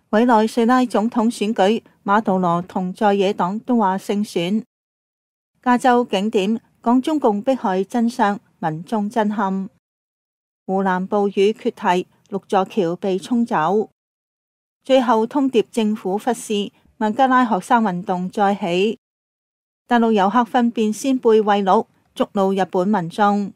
委內瑞拉總統選舉，馬杜羅同在野黨都話勝選。加州景點講中共迫害真相，民眾震撼。湖南暴雨決堤，6座橋被沖走。最後通牒政府忽視，孟加拉學生運動再起。大陸遊客糞便鮮貝餵鹿，觸怒日本民眾。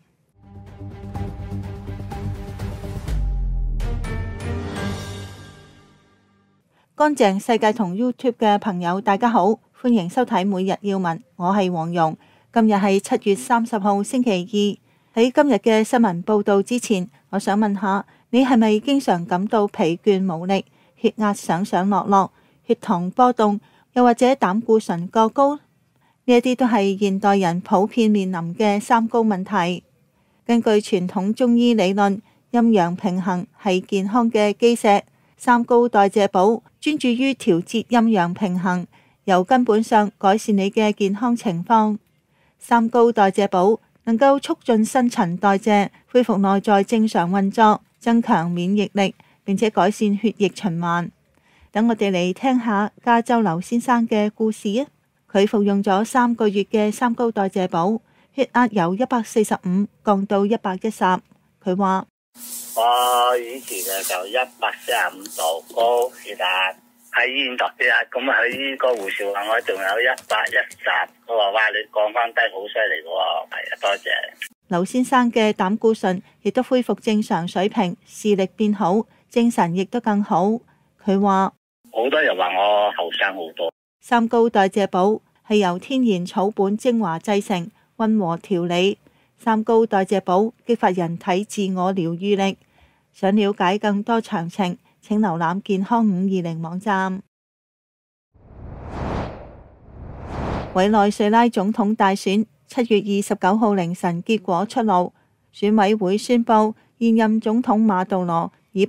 乾淨世界同 YouTube 嘅朋友大家好，歡迎收睇每日要聞，我係黃蓉。今日係7月30號星期二。喺今日嘅新聞報道之前，我想問下你係咪經常感到疲倦無力、血壓上上落落、血糖波動，又或者膽固醇過高？呢一啲都係現代人普遍面臨嘅三高問題。根據傳統中醫理論，陰陽平衡係健康嘅基石。三高代謝寶專注於調節陰陽平衡，由根本上改善你嘅健康情況。三高代謝寶能夠促進新陳代謝，恢復內在正常運作，增強免疫力，並且改善血液循環。等我哋嚟聽下加州劉先生嘅故事啊！佢服用咗3個月嘅三高代謝寶，血壓由145降到110。佢話： 我以前就145度高血壓，喺醫院度血壓，咁佢呢個護士話我仲有110，佢話哇你降翻低好犀利喎，係啊，多謝。 劉先生嘅膽固醇亦都恢復正常水平，視力變好，精神亦都更好。佢話好多人話我後生好多。 三高代謝寶係由天然草本精華製成，溫和調理。三高代謝寶激發人體自我療愈力。想了解更多詳情，請瀏覽健康520網站。委內瑞拉總統大選7月29號凌晨結果出爐，選委會宣布現任總統馬杜羅以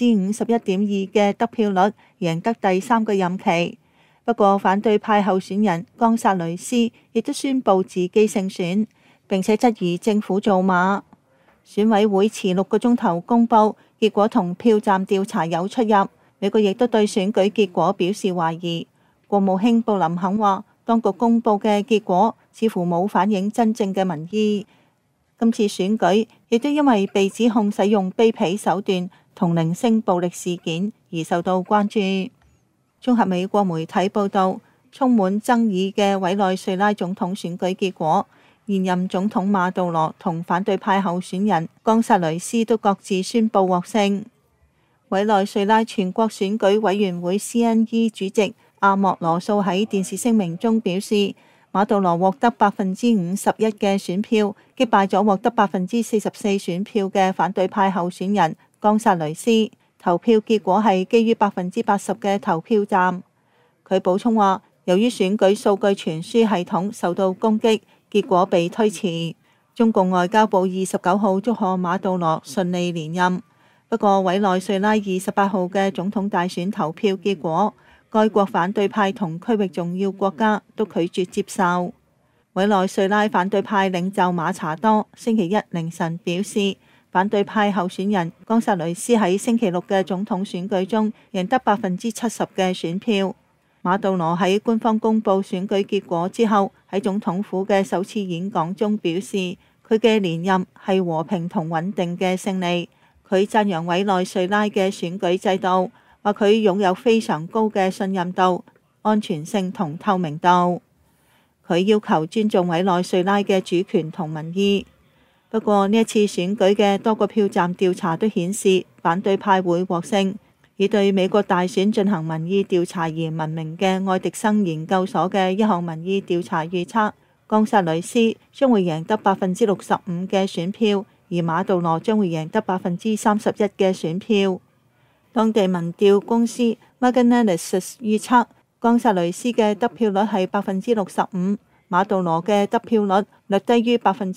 51.2%嘅得票率贏得第3個任期。不過反對派候選人岡薩雷斯亦都宣布自己勝選，並且質疑政府造馬。選委會遲6個鐘頭公佈結果，同票站調查有出入。美國亦都對選舉結果表示懷疑。國務卿布林肯話，當局公佈嘅結果似乎冇反映真正嘅民意。今次選舉亦都因為被指控使用卑鄙手段同零星暴力事件而受到關注。綜合美國媒體報道，充滿爭議嘅委內瑞拉總統選舉結果，現任總統馬杜羅同反對派候選人岡薩雷斯都各自宣布獲勝。委內瑞拉全國選舉委員會 CNE 主席阿莫羅素喺電視聲明中表示，馬杜羅獲得51%嘅選票，擊敗咗獲得44%選票嘅反對派候選人岡薩雷斯。投票結果係基於80%嘅投票站。佢補充話，由於選舉數據傳輸系統受到攻擊，結果被推遲。中共外交部29號祝賀馬杜羅順利連任。不過委內瑞拉28號嘅總統大選投票結果，該國反對派同區域重要國家都拒絕接受。委內瑞拉反對派領袖馬查多星期一凌晨表示，反對派候選人岡薩雷斯喺星期六嘅總統選舉中贏得70%嘅選票。馬杜羅喺官方公布選舉結果之後，喺總統府嘅首次演講中表示，佢嘅連任係和平同穩定嘅勝利。佢讚揚委內瑞拉嘅選舉制度，話佢擁有非常高嘅信任度、安全性同透明度。佢要求尊重委內瑞拉嘅主權同民意。不過呢一次選舉嘅多個票站調查都顯示反對派會獲勝。以對美國大選進行民意調查而聞名嘅愛迪生研究所嘅一項民意調查預測，岡薩雷斯將會贏得65%嘅選票，而馬杜羅將會贏得31%嘅選票。當地民調公司 Magnanalysis 預測，岡薩雷斯嘅得票率係65%，馬杜羅嘅得票率略低於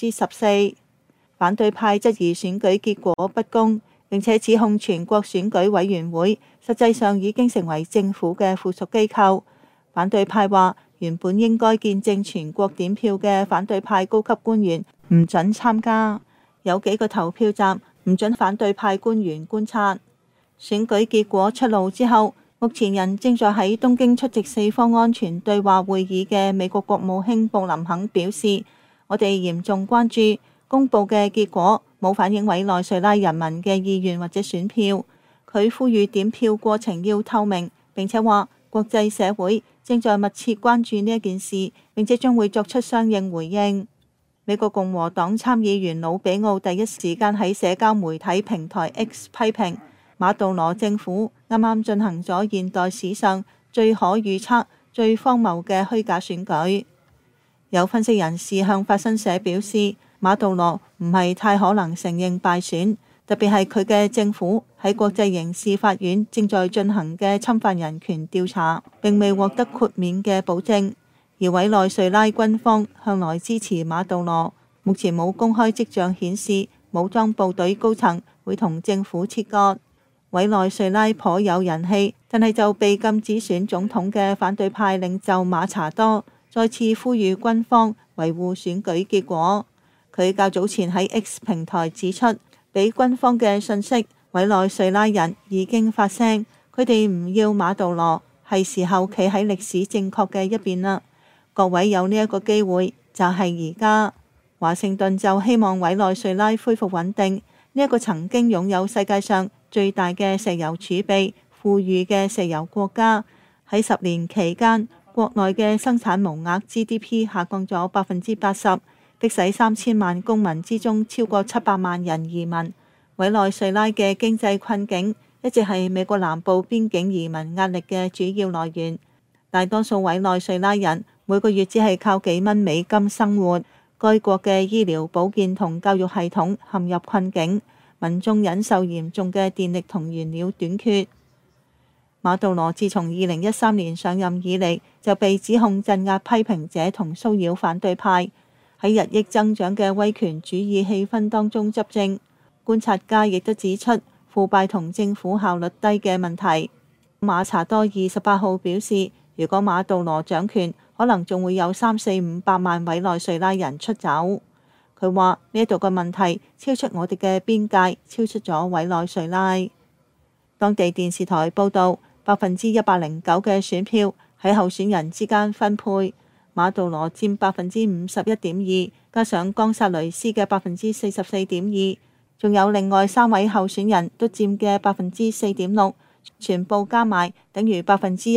14%。反對派質疑選舉結果不公，並且指控全國選舉委員會實際上已經成為政府嘅附屬機構。反對派話，原本應該見證全國點票嘅反對派高級官員唔准參加，有幾個投票站唔准反對派官員觀察。選舉結果出爐之後， 目前人正在喺東京出席四方安全對話會議嘅美國國務卿布林肯表示，我哋嚴重關注公佈嘅結果冇反映委內瑞拉人民嘅意願或者選票。佢呼籲點票過程要透明，並且話國際社會正在密切關注呢一件事，並且將會作出相應回應。美國共和黨參議員魯比奧第一時間喺社交媒體平台 X 批評馬杜羅政府啱啱進行咗現代史上最可預測、最荒謬嘅虛假選舉。有分析人士向法新社表示，馬杜羅唔係太可能承認敗選，特別係佢嘅政府喺國際刑事法院正在進行嘅侵犯人權調查並未獲得豁免嘅保證。而委內瑞拉軍方向來支持馬杜羅，目前冇公開跡象顯示武裝部隊高層會同政府切割。委內瑞拉頗有人氣，但係就被禁止選總統嘅反對派領袖馬查多再次呼籲軍方維護選舉結果。佢較早前喺 X 平台指出，俾軍方嘅信息，委內瑞拉人已經發聲，佢哋唔要馬杜羅，係時候企喺歷史正確嘅一邊啦。各位有呢一個機會，就係而家。華盛頓就希望委內瑞拉恢復穩定，呢一個曾經擁有世界上最大嘅石油儲備、富裕嘅石油國家，喺10年期間，國內嘅生產毛額 GDP 下降咗80%，迫使3000萬公民之中超過700萬人移民。委內瑞拉嘅經濟困境一直係美國南部邊境移民壓力嘅主要來源。大多數委內瑞拉人每個月只係靠幾蚊美金生活，該國嘅醫療保健同教育系統陷入困境，民眾忍受嚴重嘅電力同原料短缺。馬杜羅自從2013年上任以嚟，就被指控鎮壓批評者同騷擾反對派，喺日益增長嘅威權主義氣氛當中執政。觀察家亦都指出腐敗同政府效率低嘅問題。馬查多28號表示，如果馬杜羅掌權，可能仲會有300-500萬委內瑞拉人出走。佢話呢度嘅問題超出我哋嘅邊界，超出咗委內瑞拉。當地電視台報導，109%嘅選票喺候選人之間分配，馬杜羅佔51.2%，加上岡薩雷斯嘅44.2%，仲有另外3位候選人都佔嘅4.6%，全部加埋等於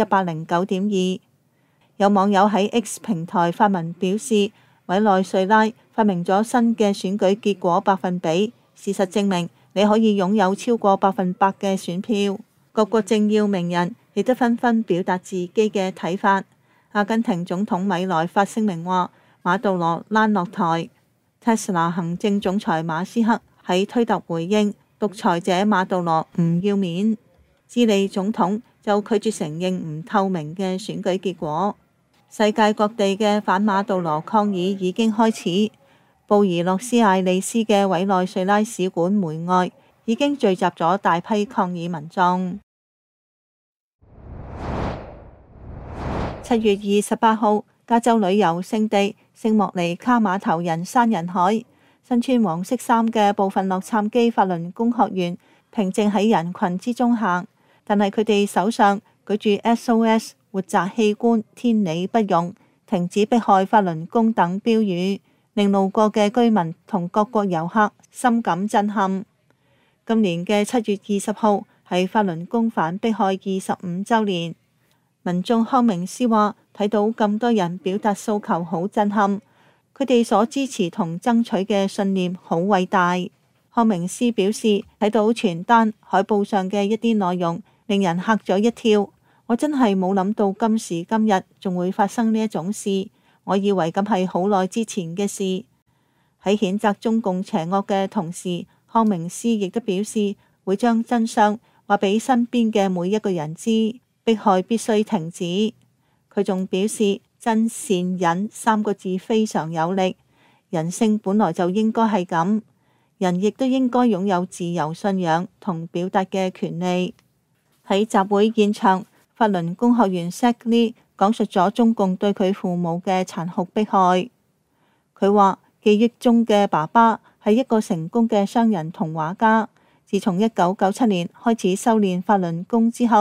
109.2%。有網友喺 X 平台發文表示，委內瑞拉發明咗新嘅選舉結果百分比，事實證明你可以擁有超過100%嘅選票。各國政要名人亦都紛紛表達自己嘅睇法。阿根廷總統米萊發聲明話，馬杜羅躝落台。Tesla 行政總裁馬斯克喺推特回應，獨裁者馬杜羅唔要面。智利總統就拒絕承認唔透明嘅選舉結果。世界各地嘅反馬杜羅抗議已經開始。布宜諾斯艾利斯嘅委內瑞拉使館門外已經聚集咗大批抗議民眾。7月28號，加州旅遊勝地聖莫尼卡碼頭人山人海，身穿黃色衫嘅部分洛杉磯法輪功學員平靜喺人群之中行，但係佢哋手上舉住 SOS 活摘器官，天理不容，停止迫害法輪功等標語，令路過嘅居民同各國遊客深感震撼。今年嘅7月20號係法輪功反迫害25週年。民眾康明斯話：睇到咁多人表達訴求，好震撼，佢哋所支持同爭取嘅信念好偉大。康明斯表示，睇到傳單海報上嘅一啲內容，令人嚇咗一跳。我真係冇諗到今時今日仲會發生呢一種事，我以為咁係好耐之前嘅事。喺譴責中共邪惡嘅同時，康明斯亦都表示會將真相話俾身邊嘅每一個人知，迫害必須停止。佢仲表示真善忍3個字非常有力，人性本來就應該係咁，人亦都應該擁有自由信仰同表達嘅權利。喺集會現場，法輪功學員 Shaklee 講述咗中共對佢父母嘅殘酷迫害。佢話記憶中嘅爸爸係一個成功嘅商人同畫家，自從1997年開始修煉法輪功之後，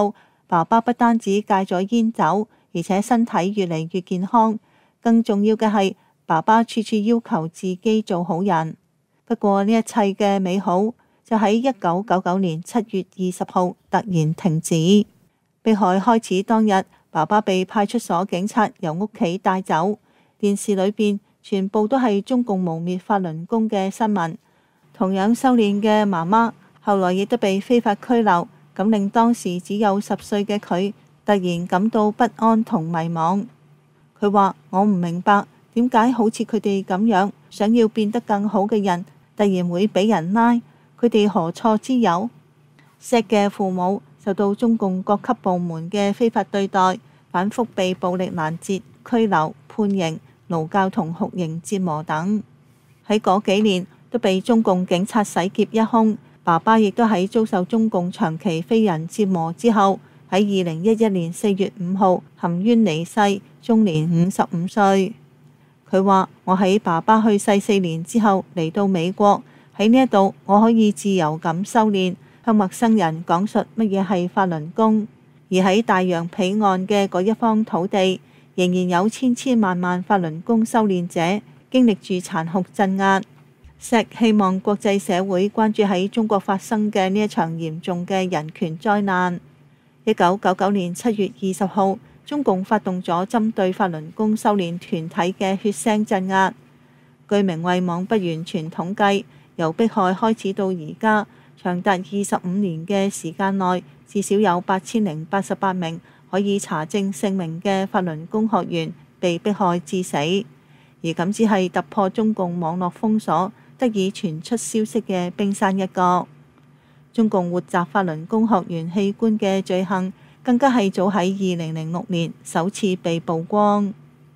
爸爸不單止戒咗煙酒，而且身體越嚟越健康。更重要嘅係，爸爸處處要求自己做好人。不過呢一切嘅美好就喺1999年7月20號突然停止。迫害開始當日，爸爸被派出所警察由屋企帶走。電視裏邊全部都係中共污衊法輪功嘅新聞。同樣修煉嘅媽媽後來亦都被非法拘留，咁令當時只有10歲嘅佢突然感到不安同迷茫。佢話：我唔明白點解好似佢哋咁樣想要變得更好嘅人，突然會俾人拉，佢哋何錯之有？石嘅父母受到中共各級部門嘅非法對待，反覆被暴力攔截、拘留、判刑、勞教同酷刑折磨等。喺嗰幾年都被中共警察洗劫一空。爸爸亦都喺遭受中共長期非人折磨之後，喺2011年4月5號含冤離世，終年55歲。佢話：我喺爸爸去世4年之後嚟到美國，喺呢一度我可以自由咁修煉，向陌生人講述乜嘢係法輪功。而喺大洋彼岸嘅嗰一方土地，仍然有千千萬萬法輪功修煉者經歷住殘酷鎮壓。石希望國際社會關注喺中國發生嘅呢一場嚴重嘅人權災難。1999年7月20號，中共發動咗針對法輪功修煉團體嘅血腥鎮壓。據名為網不完全統計，由迫害開始到而家，長達25年嘅時間內，至少有8088名可以查證姓名嘅法輪功學員被迫害致死。而咁只係突破中共網絡封鎖，得以傳出消息嘅冰山一角。中共活摘法輪功學員器官嘅罪行，更加係早喺2006年首次被曝光。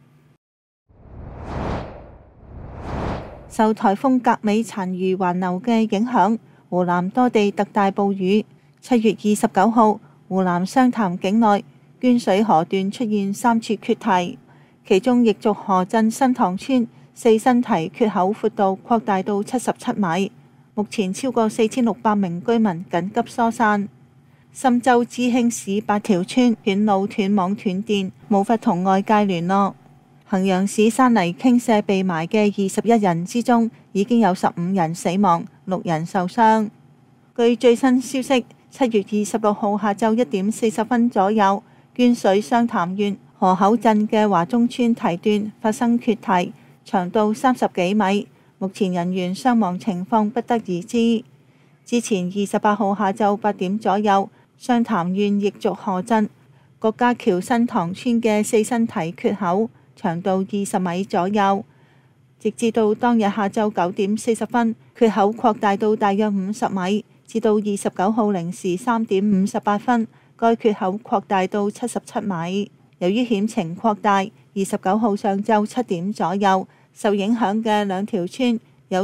受颱風格美殘餘環流嘅影響，湖南多地特大暴雨。7月29號，湖南湘潭境內捐水河段出現3處決堤，其中翼軸河鎮新塘村4新堤缺口闊度擴大到77米，目前超過4600名居民緊急疏散。深州知興市8條村斷路斷網斷電，無法同外界聯絡。衡陽市山泥傾瀉被埋嘅21人之中，已經有15人死亡，6人受傷。據最新消息，7月26號下晝1點40分左右，捐水湘潭縣河口鎮嘅華中村堤段發生決堤，長度30幾米，目前人員傷亡情況不得而知。之前28號下晝8點左右，湘潭縣翼軸河鎮郭家橋新塘村嘅4新堤缺口長度20米左右，直至到當日下晝9點40分，缺口擴大到大約50米，至到29號零時3點58分，該缺口擴大到77米。由於險情擴大，29號上晝7點左右，受影響嘅2條村有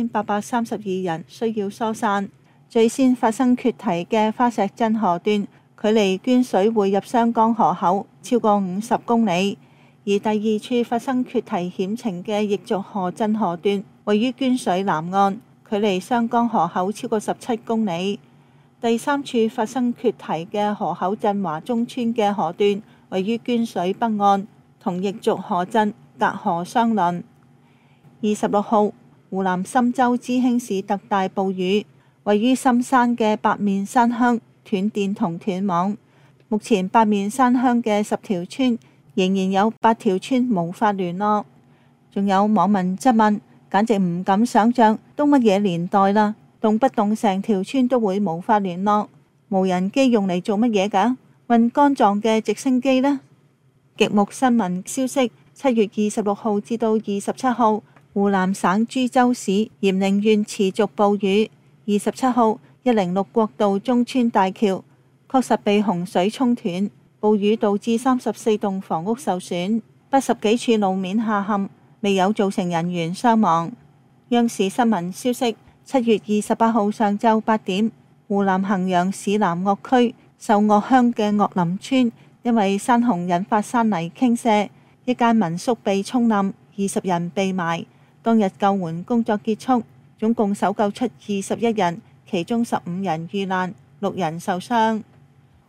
3832人需要疏散。最先發生決堤嘅花石鎮河段，距離捐水匯入湘江河口超過50公里；而第二處發生決堤險情嘅翼軸河鎮河段，位於捐水南岸，距離湘江河口超過17公里。第三處發生決堤嘅河口鎮華中村嘅河段，位於捐水北岸，同翼軸河鎮隔河相鄰。26號，湖南深州知興市特大暴雨。位於深山嘅八面山鄉斷電同斷網，目前八面山鄉嘅10條村仍然有8條村無法聯絡。仲有網民質問，簡直唔敢想象都乜嘢年代啦，動不動成條村都會無法聯絡，無人機用嚟做乜嘢㗎？問肝臟嘅直升機呢？極目新聞消息，7月26號至到27號，湖南省株洲市鹽寧縣持續暴雨。27號106國道中村大橋確實被洪水沖斷，暴雨導致34棟房屋受損，80幾處路面下陷，未有造成人員傷亡。央視新聞消息，7月28號上晝8點，湖南衡陽市南岳區壽岳鄉嘅岳林村因為山洪引發山泥傾瀉，一間民宿被沖冧，20人被埋。當日救援工作結束，總共搜救出21人，其中15人遇難，6人受傷。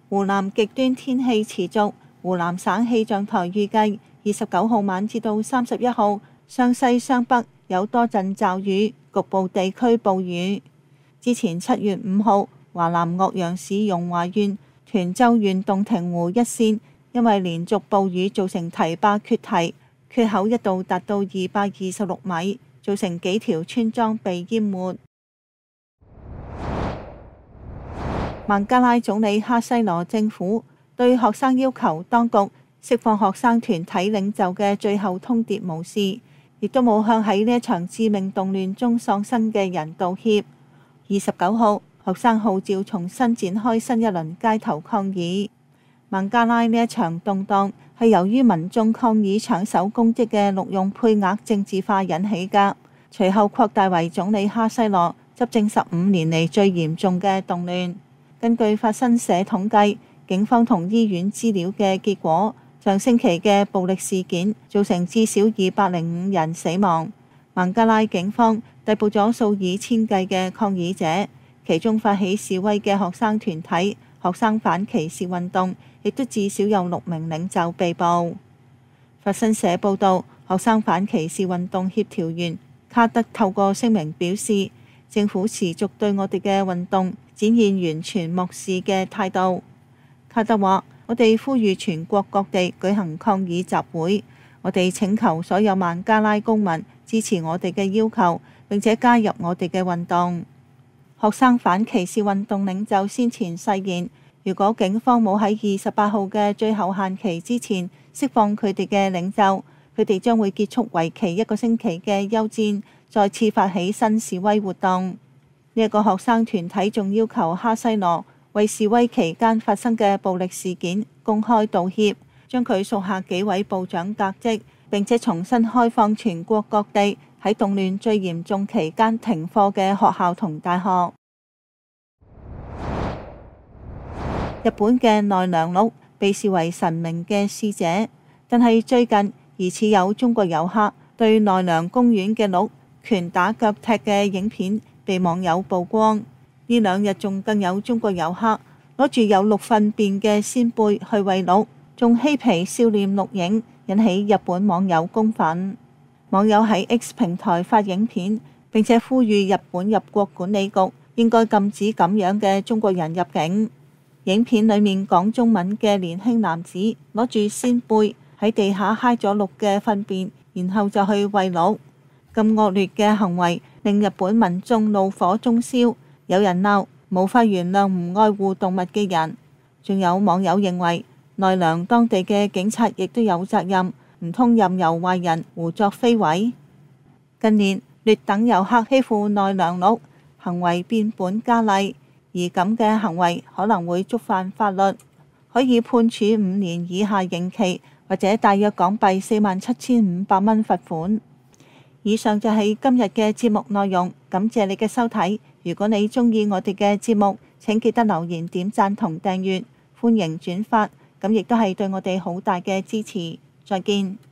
湖南極端天氣持續，湖南省氣象台預計29號晚至到31號，湘西、湘北有多陣驟雨，局部地區暴雨。之前7月5號，華南岳陽市容華縣、涿州縣洞庭湖一線因為連續暴雨造成堤壩決堤，缺口一度達到226米，造成幾條村莊被淹沒。孟加拉總理哈西羅政府對學生要求當局釋放學生團體領袖嘅最後通牒無視，亦都冇向喺呢一場致命動亂中喪生嘅人道歉。29號，學生號召重新展開新一輪街頭抗議。孟加拉呢一場動盪係由於民眾抗議搶手公職嘅錄用配額政治化引起㗎，隨後擴大為總理哈西羅執政15年嚟最嚴重嘅動亂。根據法新社統計，警方同醫院資料嘅結果，上星期嘅暴力事件造成至少205人死亡。孟加拉警方逮捕咗數以千計嘅抗議者，其中發起示威嘅學生團體學生反歧視運動，亦都至少有6名領袖被捕。法新社報導，學生反歧視運動協調員卡德透過聲明表示，政府持續對我哋嘅運動展現完全漠視嘅態度。卡德話：我哋呼籲全國各地舉行抗議集會，我哋請求所有孟加拉公民支持我哋嘅要求，並且加入我哋嘅運動。學生反歧視運動領袖先前誓言，如果警方冇喺28號嘅最後限期之前釋放佢哋嘅領袖，佢哋將會結束為期1個星期嘅休戰，再次發起新示威活動。呢一個學生團體仲要求哈西羅為示威期間發生嘅暴力事件公開道歉，將佢屬下幾位部長革職，並且重新開放全國各地喺動亂最嚴重期間停課嘅學校同大學。日本嘅奈良鹿被視為神明嘅使者，但係最近疑似有中國遊客對奈良公園嘅鹿拳打腳踢嘅影片被網友曝光。呢2日仲更有中國遊客攞住有鹿糞便嘅鮮貝去餵鹿，仲嬉皮笑臉錄影，引起日本網友公憤。網友喺 X 平台發影片，並且呼籲日本入國管理局應該禁止咁樣嘅中國人入境。影片裡面講中文嘅年輕男子攞住鮮貝喺地下揩咗鹿嘅糞便，然後就去餵鹿。咁惡劣嘅行為令日本民眾怒火中燒，有人鬧無法原諒唔愛護動物嘅人。仲有網友認為奈良當地嘅警察亦都有責任，唔通任由壞人胡作非為？近年劣等遊客欺負奈良鹿，行為變本加厲，而咁嘅行為可能會觸犯法律，可以判處5年以下刑期，或者大約港幣47,500蚊罰款。以上就係今日嘅節目內容，感謝你嘅收睇。如果你鍾意我哋嘅節目，請記得留言、點讚同訂閱，歡迎轉發，咁亦都係對我哋好大嘅支持。再見。